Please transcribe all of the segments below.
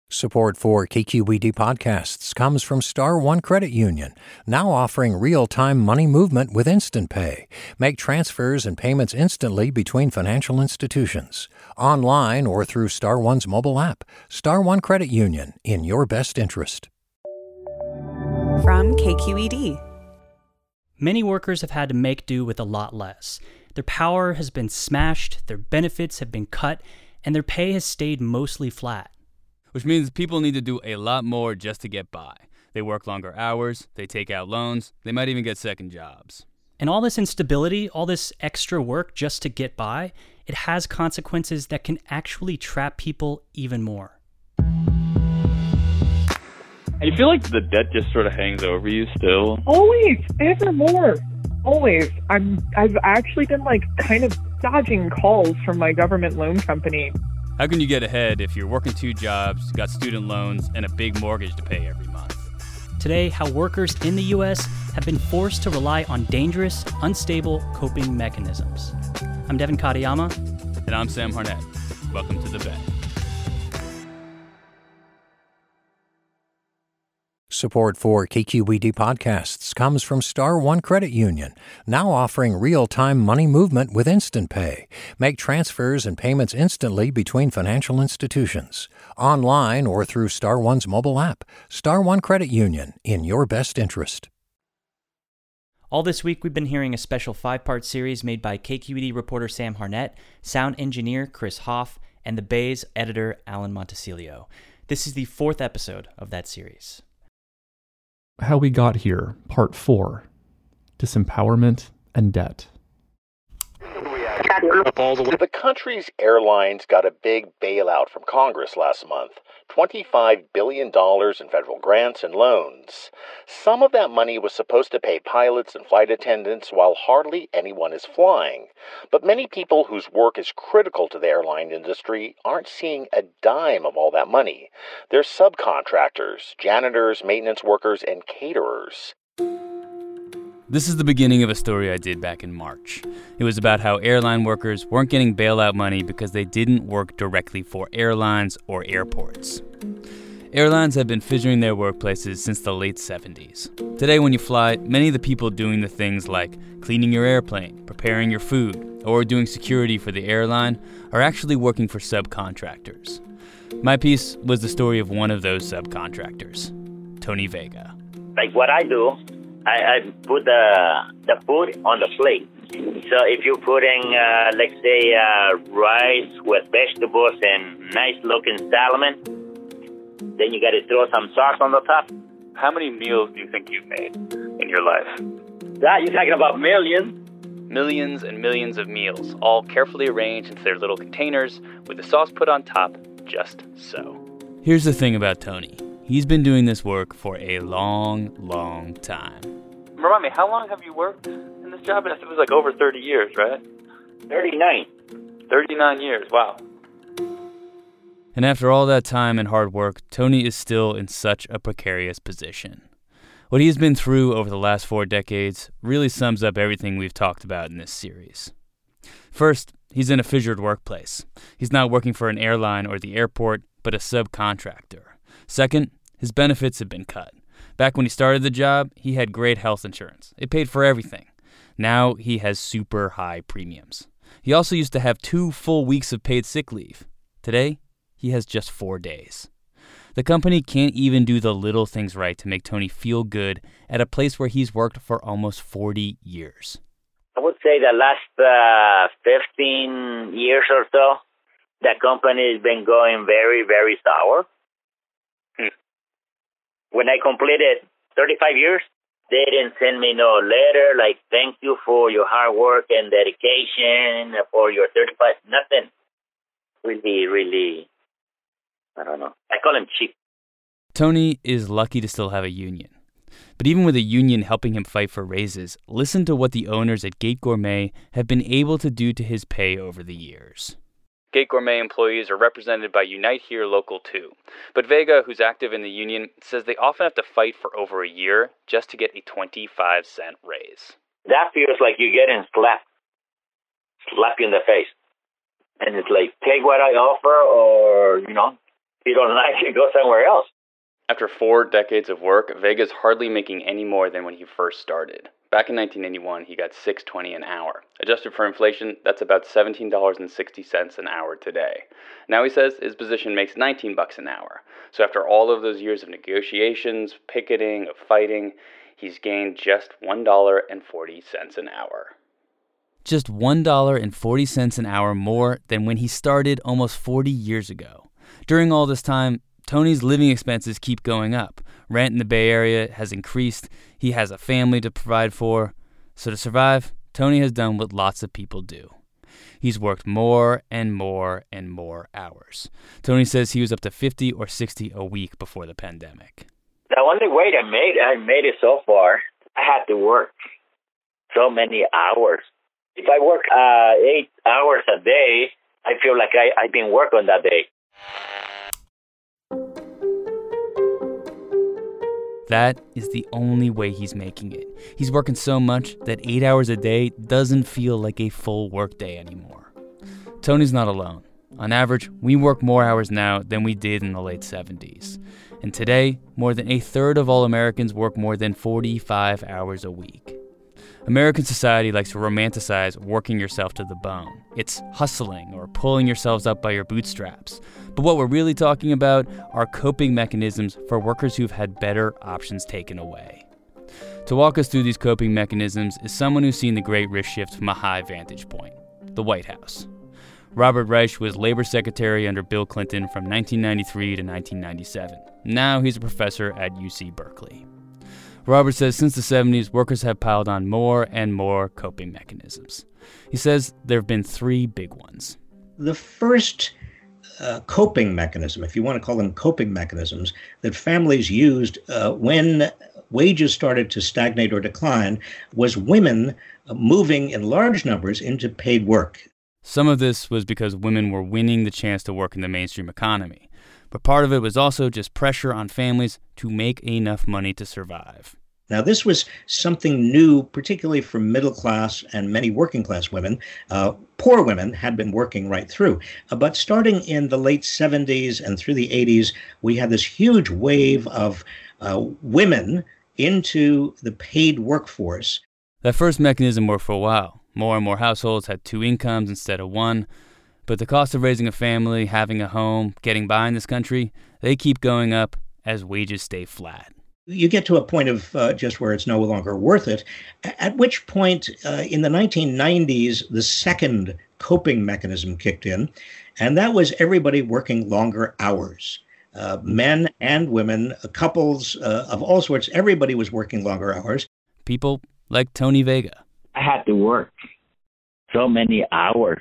Support for KQED podcasts comes from Star One Credit Union, now offering real-time money movement with Instant Pay. Make transfers and payments instantly between financial institutions, online or through Star One's mobile app. Star One Credit Union, in your best interest. From KQED. Many workers have had to make do with a lot less. Their power has been smashed, their benefits have been cut, and their pay has stayed mostly flat. Which means people need to do a lot more just to get by. They work longer hours, they take out loans, they might even get second jobs. And all this instability, all this extra work just to get by, it has consequences that can actually trap people even more. You feel like the debt just sort of hangs over you still? Always, ever more. Always. I've actually been kind of dodging calls from my government loan company. How can you get ahead if you're working two jobs, got student loans, and a big mortgage to pay every month? Today, how workers in the U.S. have been forced to rely on dangerous, unstable coping mechanisms. I'm Devin Katayama. And I'm Sam Harnett. Welcome to The Bet. Support for KQED podcasts comes from Star One Credit Union, now offering real-time money movement with Instant Pay. Make transfers and payments instantly between financial institutions, online or through Star One's mobile app. Star One Credit Union, in your best interest. All this week, we've been hearing a special 5-part series made by KQED reporter Sam Harnett, sound engineer Chris Hoff, and The Bay's editor Alan Montecillo. This is the 4th episode of that series. How We Got Here, Part 4, Disempowerment and Debt. The country's airlines got a big bailout from Congress last month, $25 billion in federal grants and loans. Some of that money was supposed to pay pilots and flight attendants while hardly anyone is flying. But many people whose work is critical to the airline industry aren't seeing a dime of all that money. They're subcontractors, janitors, maintenance workers, and caterers. This is the beginning of a story I did back in March. It was about how airline workers weren't getting bailout money because they didn't work directly for airlines or airports. Airlines have been fissuring their workplaces since the late 70s. Today when you fly, many of the people doing the things like cleaning your airplane, preparing your food, or doing security for the airline are actually working for subcontractors. My piece was the story of one of those subcontractors, Tony Vega. Like what I do, I put the food on the plate. So if you're putting, let's say, rice with vegetables and nice-looking salmon, then you got to throw some sauce on the top. How many meals do you think you've made in your life? You're talking about millions. Millions and millions of meals, all carefully arranged into their little containers with the sauce put on top, just so. Here's the thing about Tony. He's been doing this work for a long, long time. Remind me, how long have you worked in this job? It was like over 30 years, right? 39. 39 years, wow. And after all that time and hard work, Tony is still in such a precarious position. What he's been through over the last 4 decades really sums up everything we've talked about in this series. First, he's in a fissured workplace. He's not working for an airline or the airport, but a subcontractor. Second, his benefits have been cut. Back when he started the job, he had great health insurance. It paid for everything. Now he has super high premiums. He also used to have 2 full weeks of paid sick leave. Today, he has just 4 days. The company can't even do the little things right to make Tony feel good at a place where he's worked for almost 40 years. I would say the last 15 years or so, the company has been going very, very sour. When I completed 35 years, they didn't send me no letter like thank you for your hard work and dedication for your 35, nothing. Really, I don't know. I call him cheap. Tony is lucky to still have a union. But even with a union helping him fight for raises, listen to what the owners at Gate Gourmet have been able to do to his pay over the years. Gate Gourmet employees are represented by Unite Here Local 2. But Vega, who's active in the union, says they often have to fight for over a year just to get a 25-cent raise. That feels like you're getting slapped you in the face. And it's like, take what I offer or, If you don't like it, go somewhere else. After 4 decades of work, Vega's hardly making any more than when he first started. Back in 1981, he got $6.20 an hour. Adjusted for inflation, that's about $17.60 an hour today. Now he says his position makes $19 an hour. So after all of those years of negotiations, picketing, of fighting, he's gained just $1.40 an hour. Just $1.40 an hour more than when he started almost 40 years ago. During all this time, Tony's living expenses keep going up. Rent in the Bay Area has increased. He has a family to provide for. So to survive, Tony has done what lots of people do. He's worked more and more and more hours. Tony says he was up to 50 or 60 a week before the pandemic. The only way I made it so far, I had to work so many hours. If I work 8 hours a day, I feel like I didn't work on that day. That is the only way he's making it. He's working so much that 8 hours a day doesn't feel like a full workday anymore. Tony's not alone. On average, we work more hours now than we did in the late 70s. And today, more than a third of all Americans work more than 45 hours a week. American society likes to romanticize working yourself to the bone. It's hustling or pulling yourselves up by your bootstraps. But what we're really talking about are coping mechanisms for workers who've had better options taken away. To walk us through these coping mechanisms is someone who's seen the Great Risk Shift from a high vantage point, the White House. Robert Reich was labor secretary under Bill Clinton from 1993 to 1997. Now he's a professor at UC Berkeley. Robert says since the 70s, workers have piled on more and more coping mechanisms. He says there have been 3 big ones. The first coping mechanism, if you want to call them coping mechanisms, that families used when wages started to stagnate or decline was women moving in large numbers into paid work. Some of this was because women were winning the chance to work in the mainstream economy. But part of it was also just pressure on families to make enough money to survive. Now, this was something new, particularly for middle class and many working class women. Poor women had been working right through. But starting in the late 70s and through the 80s, we had this huge wave of women into the paid workforce. That first mechanism worked for a while. More and more households had 2 incomes instead of 1. But the cost of raising a family, having a home, getting by in this country, they keep going up as wages stay flat. You get to a point of just where it's no longer worth it, at which point in the 1990s, the second coping mechanism kicked in, and that was everybody working longer hours. Men and women, couples of all sorts, everybody was working longer hours. People like Tony Vega. I had to work so many hours.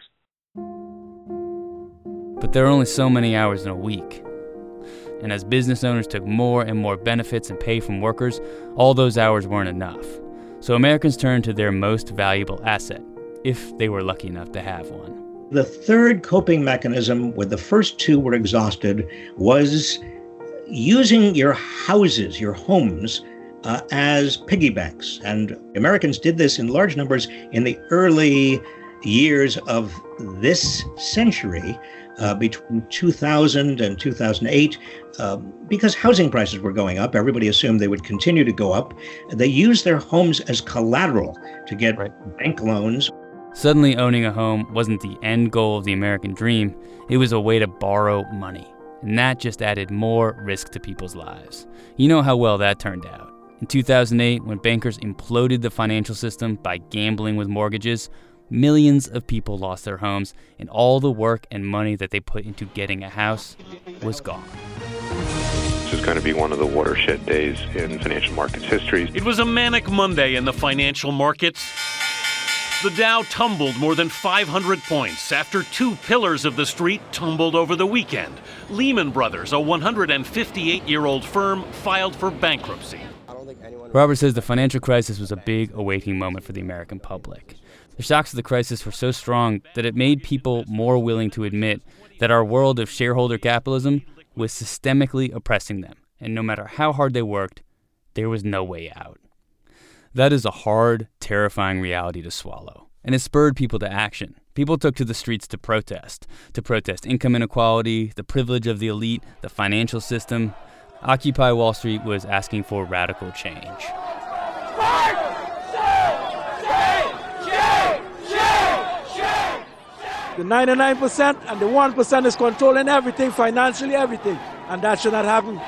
But there are only so many hours in a week. And as business owners took more and more benefits and pay from workers, all those hours weren't enough. So Americans turned to their most valuable asset, if they were lucky enough to have one. The third coping mechanism, where the first 2 were exhausted, was using your houses, your homes, as piggy banks. And Americans did this in large numbers in the early years of this century, between 2000 and 2008, because housing prices were going up. Everybody assumed they would continue to go up. They used their homes as collateral to get bank loans. Suddenly owning a home wasn't the end goal of the American dream. It was a way to borrow money. And that just added more risk to people's lives. You know how well that turned out. In 2008, when bankers imploded the financial system by gambling with mortgages, millions of people lost their homes, and all the work and money that they put into getting a house was gone. This is going to be one of the watershed days in financial markets history. It was a manic Monday in the financial markets. The Dow tumbled more than 500 points after 2 pillars of the street tumbled over the weekend. Lehman Brothers, a 158-year-old firm, filed for bankruptcy. Robert says the financial crisis was a big awakening moment for the American public. The shocks of the crisis were so strong that it made people more willing to admit that our world of shareholder capitalism was systemically oppressing them, and no matter how hard they worked, there was no way out. That is a hard, terrifying reality to swallow, and it spurred people to action. People took to the streets to protest income inequality, the privilege of the elite, the financial system. Occupy Wall Street was asking for radical change. The 99% and the 1% is controlling everything, financially everything, and that should not happen.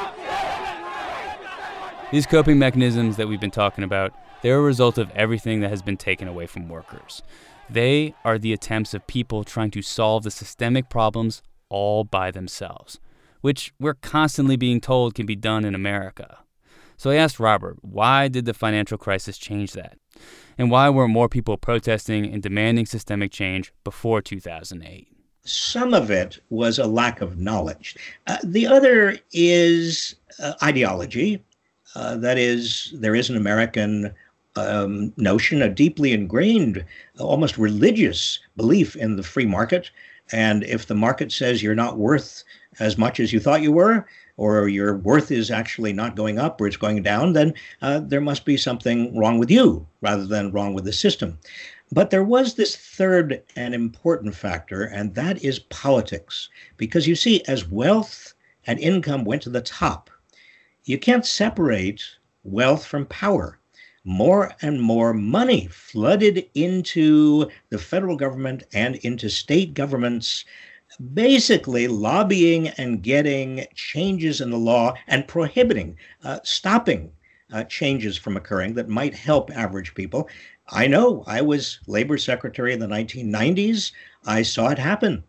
These coping mechanisms that we've been talking about, they're a result of everything that has been taken away from workers. They are the attempts of people trying to solve the systemic problems all by themselves, which we're constantly being told can be done in America. So I asked Robert, why did the financial crisis change that? And why were more people protesting and demanding systemic change before 2008? Some of it was a lack of knowledge. The other is ideology. That is, there is an American notion, a deeply ingrained, almost religious belief in the free market. And if the market says you're not worth as much as you thought you were, or your worth is actually not going up or it's going down, then there must be something wrong with you rather than wrong with the system. But there was this third and important factor, and that is politics. Because you see, as wealth and income went to the top, you can't separate wealth from power. More and more money flooded into the federal government and into state governments, basically lobbying and getting changes in the law and prohibiting, stopping changes from occurring that might help average people. I know, I was labor secretary in the 1990s. I saw it happen.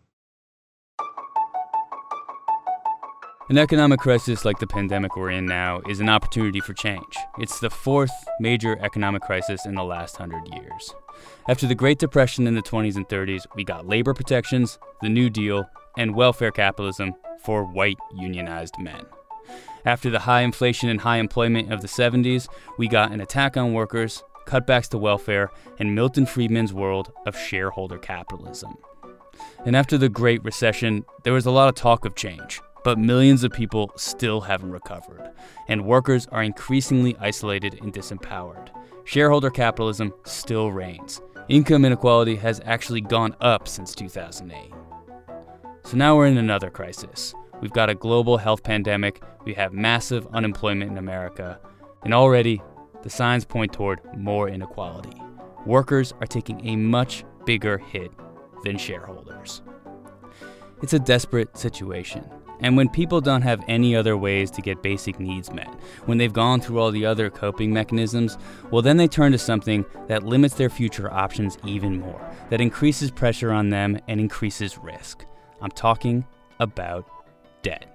An economic crisis like the pandemic we're in now is an opportunity for change. It's the fourth major economic crisis in the last 100 years. After the Great Depression in the 20s and 30s, we got labor protections, the New Deal, and welfare capitalism for white unionized men. After the high inflation and high employment of the 70s, we got an attack on workers, cutbacks to welfare, and Milton Friedman's world of shareholder capitalism. And after the Great Recession, there was a lot of talk of change. But millions of people still haven't recovered, and workers are increasingly isolated and disempowered. Shareholder capitalism still reigns. Income inequality has actually gone up since 2008. So now we're in another crisis. We've got a global health pandemic, we have massive unemployment in America, and already the signs point toward more inequality. Workers are taking a much bigger hit than shareholders. It's a desperate situation. And when people don't have any other ways to get basic needs met, when they've gone through all the other coping mechanisms, well, then they turn to something that limits their future options even more, that increases pressure on them and increases risk. I'm talking about debt.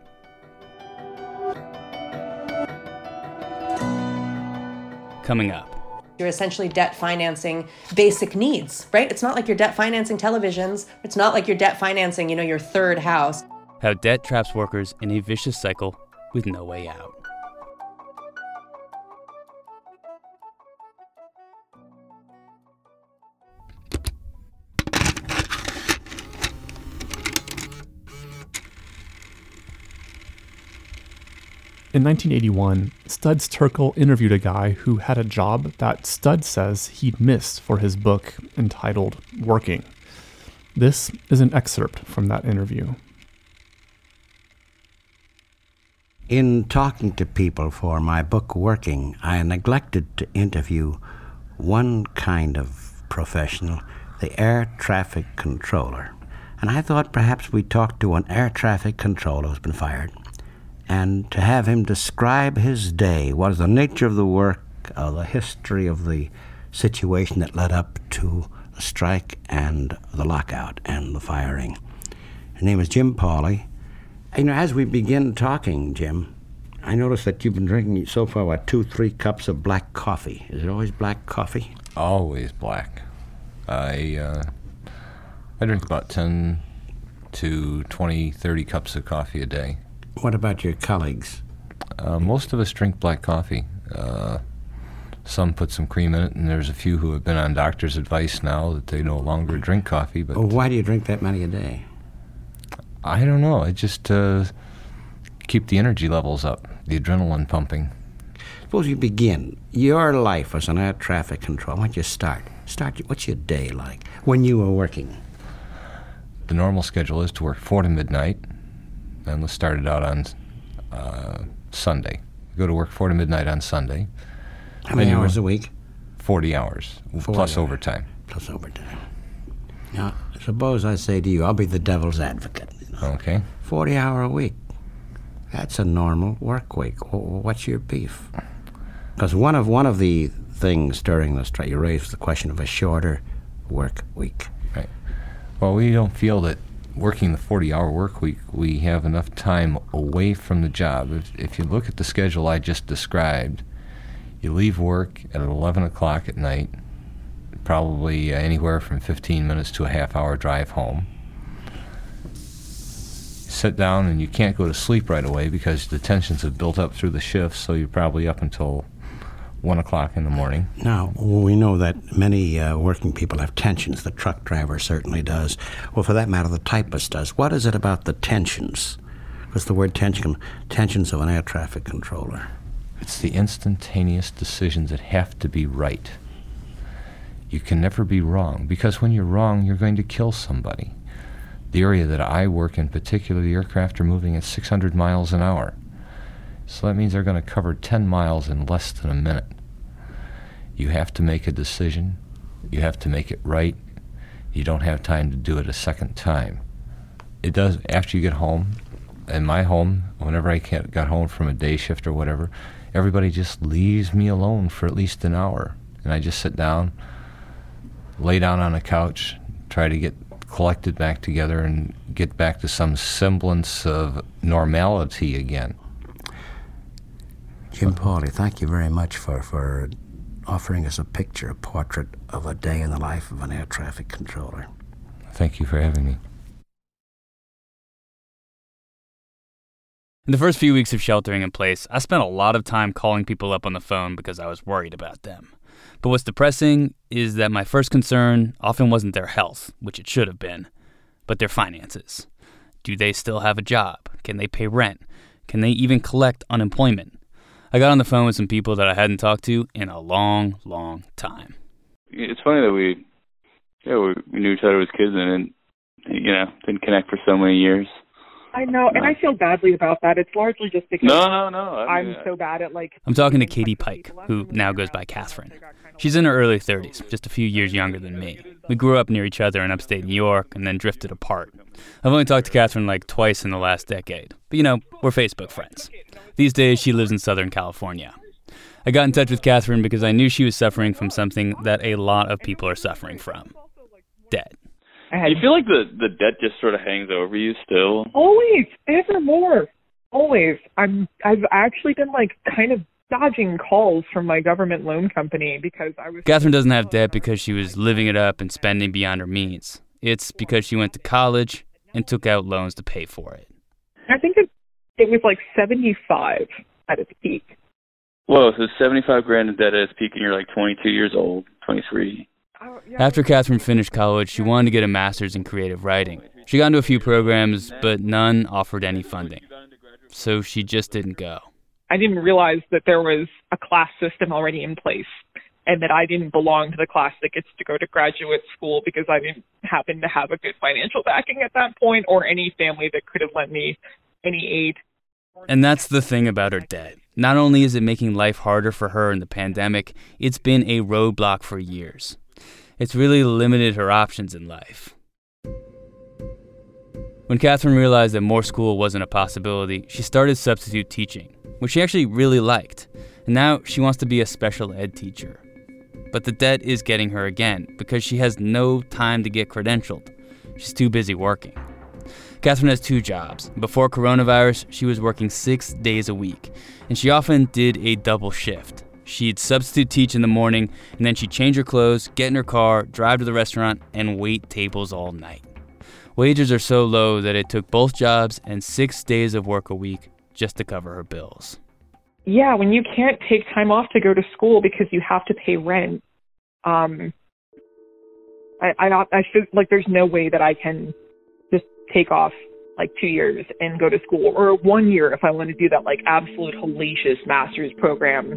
Coming up. You're essentially debt financing basic needs, right? It's not like you're debt financing televisions. It's not like you're debt financing, your third house. How debt traps workers in a vicious cycle with no way out. In 1981, Studs Terkel interviewed a guy who had a job that Studs says he'd missed for his book entitled Working. This is an excerpt from that interview. In talking to people for my book Working, I neglected to interview one kind of professional, the air traffic controller. And I thought perhaps we'd talk to an air traffic controller who's been fired, and to have him describe his day, what is the nature of the work, the history of the situation that led up to the strike and the lockout and the firing. His name is Jim Pauley. As we begin talking, Jim, I noticed that you've been drinking so far, 2-3 cups of black coffee. Is it always black coffee? Always black. I drink about 10 to 20, 30 cups of coffee a day. What about your colleagues? Most of us drink black coffee. Some put some cream in it, and there's a few who have been on doctor's advice now that they no longer drink coffee. But why do you drink that many a day? I don't know. I just keep the energy levels up, the adrenaline pumping. Suppose you begin your life as an air traffic controller. Why don't you start? What's your day like when you were working? The normal schedule is to work 4 to midnight, and let's start it out on Sunday. Go to work 4 to midnight on Sunday. How many hours a week? 40 hours, 40 plus hours. overtime. Plus overtime. Now, suppose I say to you, I'll be the devil's advocate. Okay. 40-hour a week. That's a normal work week. What's your beef? Because one of the things during the strike, you raised the question of a shorter work week. Right. Well, we don't feel that working the 40-hour work week, we have enough time away from the job. If you look at the schedule I just described, you leave work at 11 o'clock at night, probably anywhere from 15 minutes to a half-hour drive home. Sit down and you can't go to sleep right away because the tensions have built up through the shifts, so you're probably up until 1 o'clock in the morning. Now, we know that many working people have tensions. The truck driver certainly does. Well, for that matter, the typist does. What is it about the tensions? What's the word tensions of an air traffic controller? It's the instantaneous decisions that have to be right. You can never be wrong, because when you're wrong, you're going to kill somebody. The area that I work in particular, the aircraft are moving at 600 miles an hour. So that means they're going to cover 10 miles in less than a minute. You have to make a decision. You have to make it right. You don't have time to do it a second time. It does, after you get home, in my home, whenever I got home from a day shift or whatever, everybody just leaves me alone for at least an hour. And I just sit down, lay down on a couch, try to get collected back together and get back to some semblance of normality again. Jim Pauley, thank you very much for offering us a portrait of a day in the life of an air traffic controller. Thank you for having me. In the first few weeks of sheltering in place, I spent a lot of time calling people up on the phone because I was worried about them. But what's depressing is that my first concern often wasn't their health, which it should have been, but their finances. Do they still have a job? Can they pay rent? Can they even collect unemployment? I got on the phone with some people that I hadn't talked to in a long, long time. It's funny that we knew each other as kids and didn't connect for so many years. I know, and I feel badly about that. It's largely just because No. I'm so bad at I'm talking to Katie Pike, who now goes by Catherine. She's in her early 30s, just a few years younger than me. We grew up near each other in upstate New York and then drifted apart. I've only talked to Catherine like twice in the last decade, but we're Facebook friends. These days, she lives in Southern California. I got in touch with Catherine because I knew she was suffering from something that a lot of people are suffering from: debt. You feel like the debt just sort of hangs over you still? Always, evermore, always. I've actually been kind of dodging calls from my government loan company because I was... Catherine doesn't have debt because she was living it up and spending beyond her means. It's because she went to college and took out loans to pay for it. I think it was like 75 at its peak. Whoa, so 75 grand in debt at its peak and you're like 22 years old, 23. After Catherine finished college, she wanted to get a master's in creative writing. She got into a few programs, but none offered any funding. So she just didn't go. I didn't realize that there was a class system already in place and that I didn't belong to the class that gets to go to graduate school because I didn't happen to have a good financial backing at that point or any family that could have lent me any aid. And that's the thing about her debt. Not only is it making life harder for her in the pandemic, it's been a roadblock for years. It's really limited her options in life. When Catherine realized that more school wasn't a possibility, she started substitute teaching, which she actually really liked. And now she wants to be a special ed teacher. But the debt is getting her again because she has no time to get credentialed. She's too busy working. Catherine has 2 jobs. Before coronavirus, she was working 6 days a week, and she often did a double shift. She'd substitute teach in the morning, and then she'd change her clothes, get in her car, drive to the restaurant, and wait tables all night. Wages are so low that it took both jobs and 6 days of work a week just to cover her bills. Yeah, when you can't take time off to go to school because you have to pay rent, I feel like there's no way that I can just take off like 2 years and go to school, or 1 year if I want to do that like absolute hellacious master's program.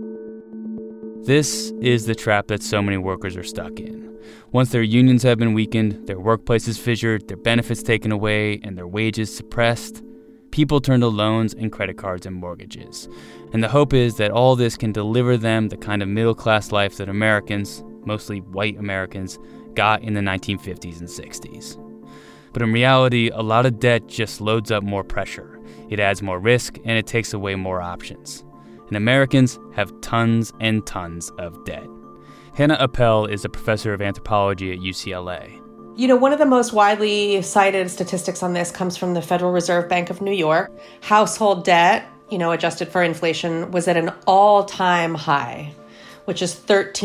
This is the trap that so many workers are stuck in. Once their unions have been weakened, their workplaces fissured, their benefits taken away, and their wages suppressed, people turn to loans and credit cards and mortgages. And the hope is that all this can deliver them the kind of middle-class life that Americans, mostly white Americans, got in the 1950s and 60s. But in reality, a lot of debt just loads up more pressure. It adds more risk, and it takes away more options. And Americans have tons and tons of debt. Hannah Appel is a professor of anthropology at UCLA. You know, one of the most widely cited statistics on this comes from the Federal Reserve Bank of New York. Household debt, adjusted for inflation, was at an all-time high, which is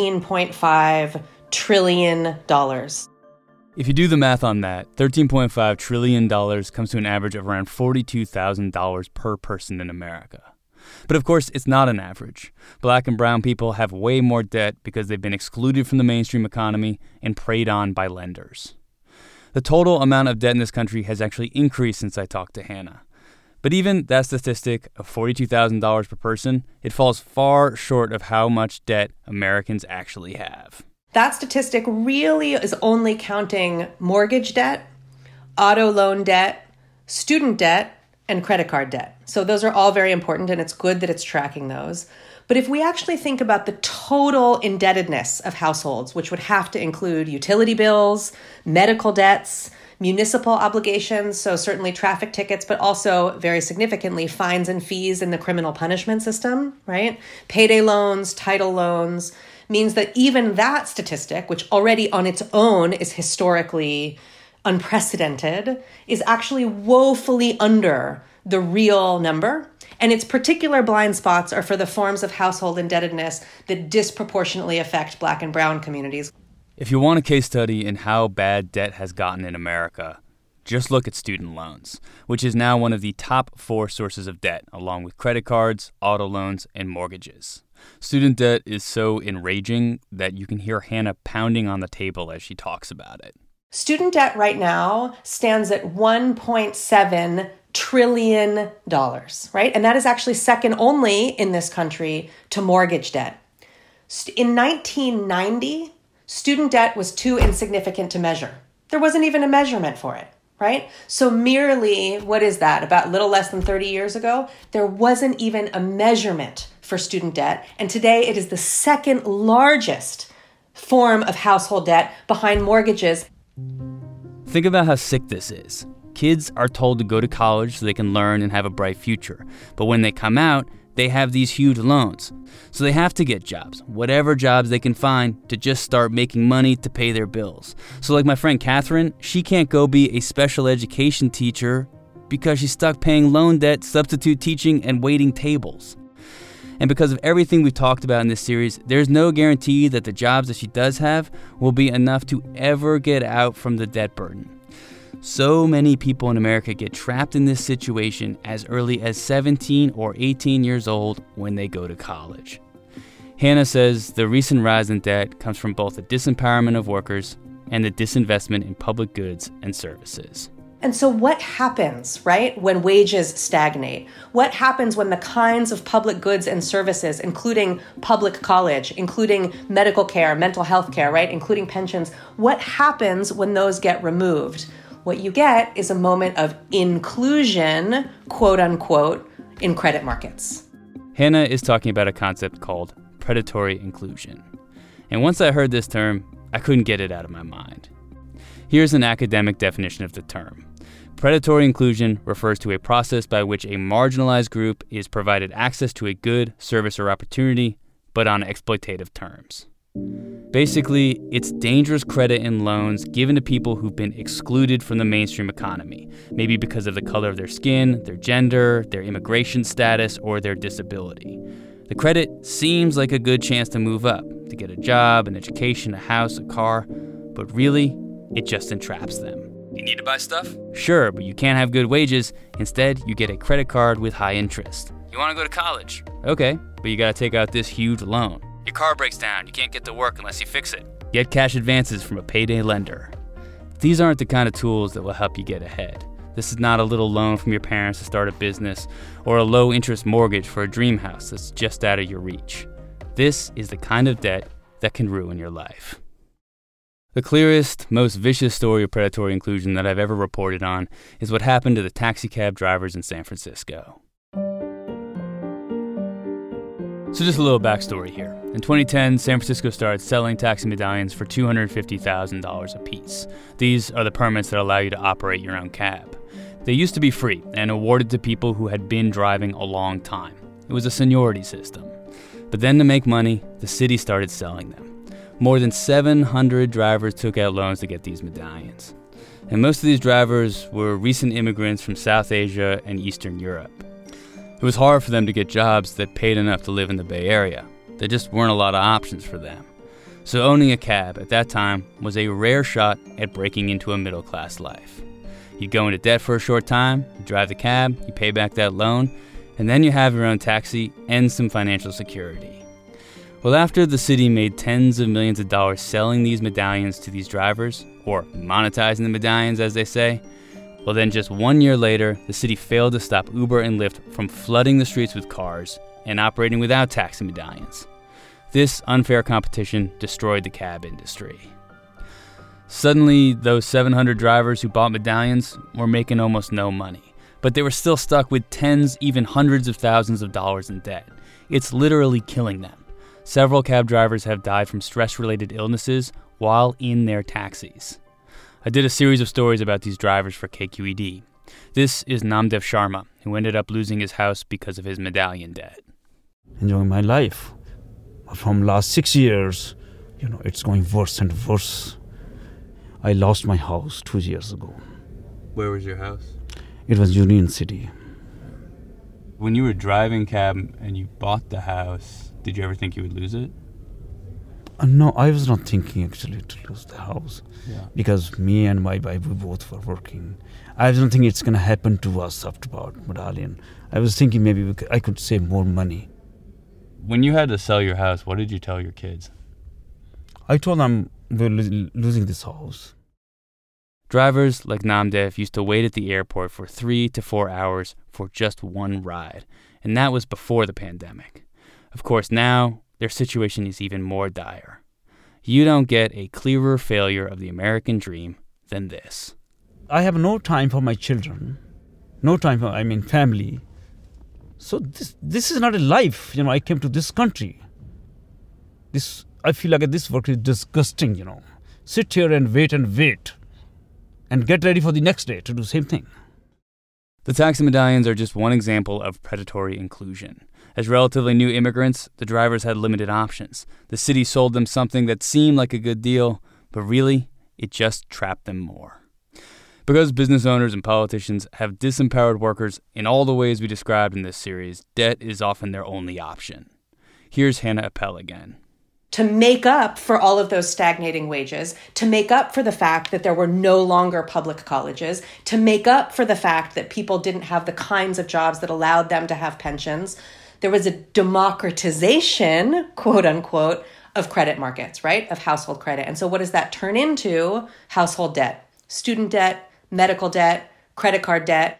$13.5 trillion. If you do the math on that, $13.5 trillion comes to an average of around $42,000 per person in America. But of course, it's not an average. Black and brown people have way more debt because they've been excluded from the mainstream economy and preyed on by lenders. The total amount of debt in this country has actually increased since I talked to Hannah. But even that statistic of $42,000 per person, it falls far short of how much debt Americans actually have. That statistic really is only counting mortgage debt, auto loan debt, student debt, and credit card debt. So those are all very important, and it's good that it's tracking those. But if we actually think about the total indebtedness of households, which would have to include utility bills, medical debts, municipal obligations, so certainly traffic tickets, but also very significantly fines and fees in the criminal punishment system, right? Payday loans, title loans, means that even that statistic, which already on its own is historically unprecedented, is actually woefully under the real number. And its particular blind spots are for the forms of household indebtedness that disproportionately affect Black and brown communities. If you want a case study in how bad debt has gotten in America, just look at student loans, which is now one of the top 4 sources of debt, along with credit cards, auto loans, and mortgages. Student debt is so enraging that you can hear Hannah pounding on the table as she talks about it. Student debt right now stands at $1.7 trillion, right? And that is actually second only in this country to mortgage debt. In 1990, student debt was too insignificant to measure. There wasn't even a measurement for it, right? So merely, what is that, about a little less than 30 years ago, there wasn't even a measurement for student debt. And today it is the second largest form of household debt behind mortgages. Think about how sick this is. Kids are told to go to college so they can learn and have a bright future. But when they come out, they have these huge loans. So they have to get jobs, whatever jobs they can find, to just start making money to pay their bills. So like my friend Catherine, she can't go be a special education teacher because she's stuck paying loan debt, substitute teaching, and waiting tables. And because of everything we've talked about in this series, there's no guarantee that the jobs that she does have will be enough to ever get out from the debt burden. So many people in America get trapped in this situation as early as 17 or 18 years old when they go to college. Hannah says the recent rise in debt comes from both the disempowerment of workers and the disinvestment in public goods and services. And so what happens, right, when wages stagnate? What happens when the kinds of public goods and services, including public college, including medical care, mental health care, right, including pensions, what happens when those get removed? What you get is a moment of inclusion, quote unquote, in credit markets. Hannah is talking about a concept called predatory inclusion. And once I heard this term, I couldn't get it out of my mind. Here's an academic definition of the term. Predatory inclusion refers to a process by which a marginalized group is provided access to a good, service, or opportunity, but on exploitative terms. Basically, it's dangerous credit and loans given to people who've been excluded from the mainstream economy, maybe because of the color of their skin, their gender, their immigration status, or their disability. The credit seems like a good chance to move up, to get a job, an education, a house, a car, but really, it just entraps them. You need to buy stuff? Sure, but you can't have good wages. Instead, you get a credit card with high interest. You want to go to college? Okay, but you got to take out this huge loan. Your car breaks down. You can't get to work unless you fix it. Get cash advances from a payday lender. These aren't the kind of tools that will help you get ahead. This is not a little loan from your parents to start a business or a low-interest mortgage for a dream house that's just out of your reach. This is the kind of debt that can ruin your life. The clearest, most vicious story of predatory inclusion that I've ever reported on is what happened to the taxi cab drivers in San Francisco. So just a little backstory here. In 2010, San Francisco started selling taxi medallions for $250,000 a piece. These are the permits that allow you to operate your own cab. They used to be free and awarded to people who had been driving a long time. It was a seniority system. But then to make money, the city started selling them. More than 700 drivers took out loans to get these medallions. And most of these drivers were recent immigrants from South Asia and Eastern Europe. It was hard for them to get jobs that paid enough to live in the Bay Area. There just weren't a lot of options for them. So owning a cab at that time was a rare shot at breaking into a middle-class life. You'd go into debt for a short time, you drive the cab, you pay back that loan, and then you have your own taxi and some financial security. Well, after the city made tens of millions of dollars selling these medallions to these drivers, or monetizing the medallions as they say, well then just 1 year later, the city failed to stop Uber and Lyft from flooding the streets with cars and operating without taxi medallions. This unfair competition destroyed the cab industry. Suddenly, those 700 drivers who bought medallions were making almost no money, but they were still stuck with tens, even hundreds of thousands of dollars in debt. It's literally killing them. Several cab drivers have died from stress-related illnesses while in their taxis. I did a series of stories about these drivers for KQED. This is Namdev Sharma, who ended up losing his house because of his medallion debt. Enjoying my life. From last 6 years, it's going worse and worse. I lost my house 2 years ago. Where was your house? It was Union City. When you were driving cab and you bought the house, did you ever think you would lose it? No, I was not thinking actually to lose the house. Yeah. Because me and my wife, we both were working. I don't think it's going to happen to us after about medallion. I was thinking maybe I could save more money. When you had to sell your house, what did you tell your kids? I told them we're losing this house. Drivers like Namdev used to wait at the airport for 3 to 4 hours for just one ride, and that was before the pandemic. Of course, now their situation is even more dire. You don't get a clearer failure of the American dream than this. I have no time for my children, no time for family. So this is not a life. I came to this country. I feel like this work is disgusting. Sit here and wait and get ready for the next day to do the same thing. The taxi medallions are just one example of predatory inclusion. As relatively new immigrants, the drivers had limited options. The city sold them something that seemed like a good deal, but really, it just trapped them more. Because business owners and politicians have disempowered workers in all the ways we described in this series, debt is often their only option. Here's Hannah Appel again. To make up for all of those stagnating wages, to make up for the fact that there were no longer public colleges, to make up for the fact that people didn't have the kinds of jobs that allowed them to have pensions, there was a democratization, quote unquote, of credit markets, right? Of household credit. And so what does that turn into? Household debt, student debt, medical debt, credit card debt.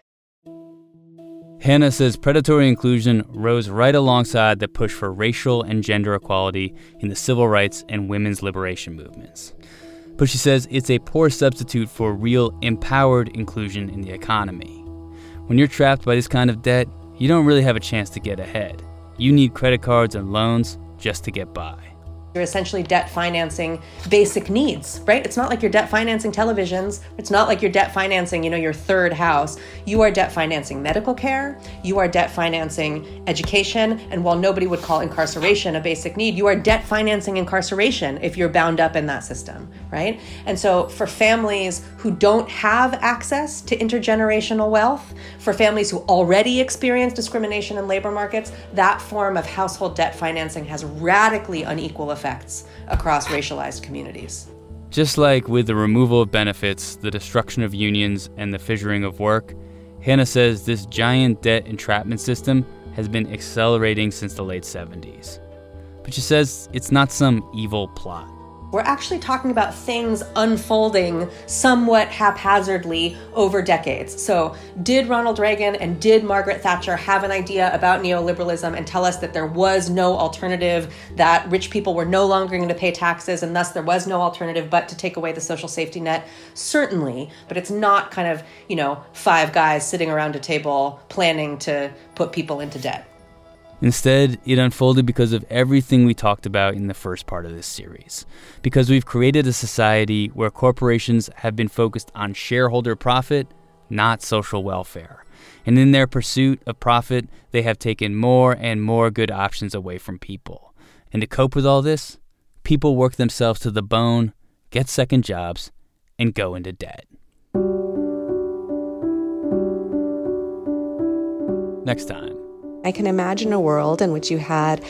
Hannah says predatory inclusion rose right alongside the push for racial and gender equality in the civil rights and women's liberation movements. But she says it's a poor substitute for real empowered inclusion in the economy. When you're trapped by this kind of debt, you don't really have a chance to get ahead. You need credit cards and loans just to get by. You're essentially debt financing basic needs, right? It's not like you're debt financing televisions. It's not like you're debt financing, your third house. You are debt financing medical care. You are debt financing education. And while nobody would call incarceration a basic need, you are debt financing incarceration if you're bound up in that system, right? And so for families who don't have access to intergenerational wealth, for families who already experience discrimination in labor markets, that form of household debt financing has radically unequal effects across racialized communities. Just like with the removal of benefits, the destruction of unions, and the fissuring of work, Hannah says this giant debt entrapment system has been accelerating since the late 70s. But she says it's not some evil plot. We're actually talking about things unfolding somewhat haphazardly over decades. So did Ronald Reagan and did Margaret Thatcher have an idea about neoliberalism and tell us that there was no alternative, that rich people were no longer going to pay taxes, and thus there was no alternative but to take away the social safety net? Certainly, but it's not kind of, five guys sitting around a table planning to put people into debt. Instead, it unfolded because of everything we talked about in the first part of this series. Because we've created a society where corporations have been focused on shareholder profit, not social welfare. And in their pursuit of profit, they have taken more and more good options away from people. And to cope with all this, people work themselves to the bone, get second jobs, and go into debt. Next time. I can imagine a world in which you had,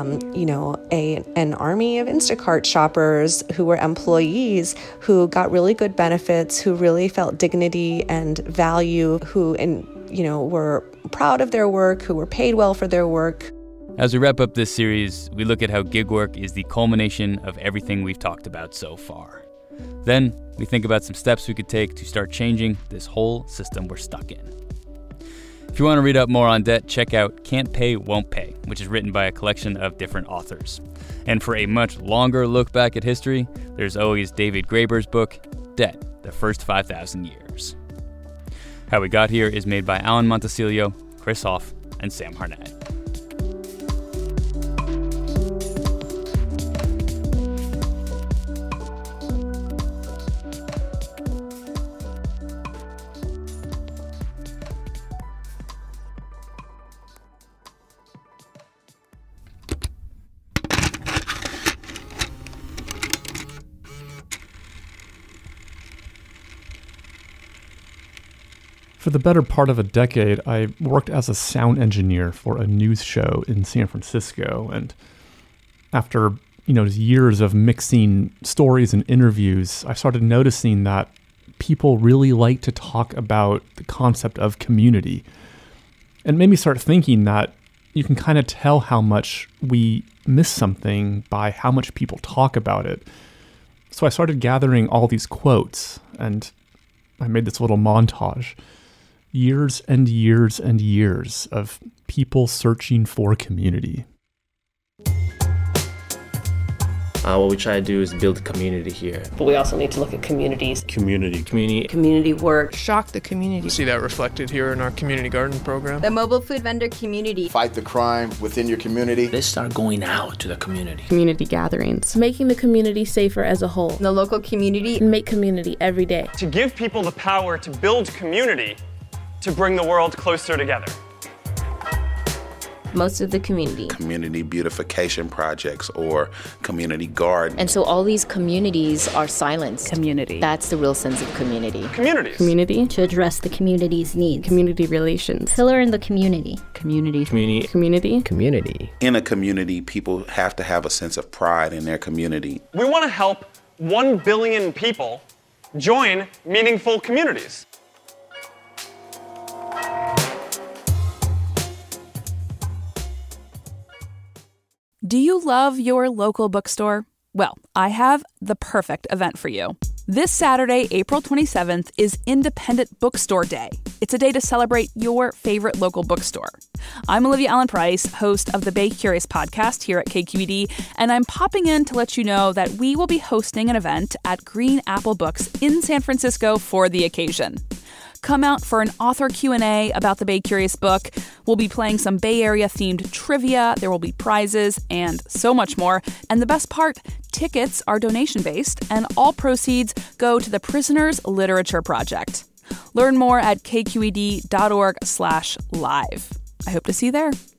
an army of Instacart shoppers who were employees who got really good benefits, who really felt dignity and value, who, were proud of their work, who were paid well for their work. As we wrap up this series, we look at how gig work is the culmination of everything we've talked about so far. Then we think about some steps we could take to start changing this whole system we're stuck in. If you want to read up more on debt, check out Can't Pay, Won't Pay, which is written by a collection of different authors. And for a much longer look back at history, there's always David Graeber's book, Debt, The First 5,000 Years. How We Got Here is made by Alan Montecillo, Chris Hoff, and Sam Harnett. For the better part of a decade, I worked as a sound engineer for a news show in San Francisco. And after, years of mixing stories and interviews, I started noticing that people really like to talk about the concept of community. And it made me start thinking that you can kind of tell how much we miss something by how much people talk about it. So I started gathering all these quotes, and I made this little montage. Years and years and years of people searching for community. What we try to do is build community here. But we also need to look at communities. Community work. Shock the community. See that reflected here in our community garden program. The mobile food vendor community. Fight the crime within your community. They start going out to the community. Community gatherings. Making the community safer as a whole. The local community. And make community every day. To give people the power to build community, to bring the world closer together. Most of the community. Community beautification projects or community gardens. And so all these communities are silenced. Community. That's the real sense of community. Communities. Community. To address the community's needs. Community relations. Pillar in the community. Community. Community. Community. Community. In a community, people have to have a sense of pride in their community. We want to help 1 billion people join meaningful communities. Do you love your local bookstore? Well, I have the perfect event for you. This Saturday, April 27th, is Independent Bookstore Day. It's a day to celebrate your favorite local bookstore. I'm Olivia Allen Price, host of the Bay Curious podcast here at KQED, and I'm popping in to let you know that we will be hosting an event at Green Apple Books in San Francisco for the occasion. Come out for an author Q&A about the Bay Curious book. We'll be playing some Bay Area-themed trivia. There will be prizes and so much more. And the best part, tickets are donation-based, and all proceeds go to the Prisoners Literature Project. Learn more at kqed.org/live. I hope to see you there.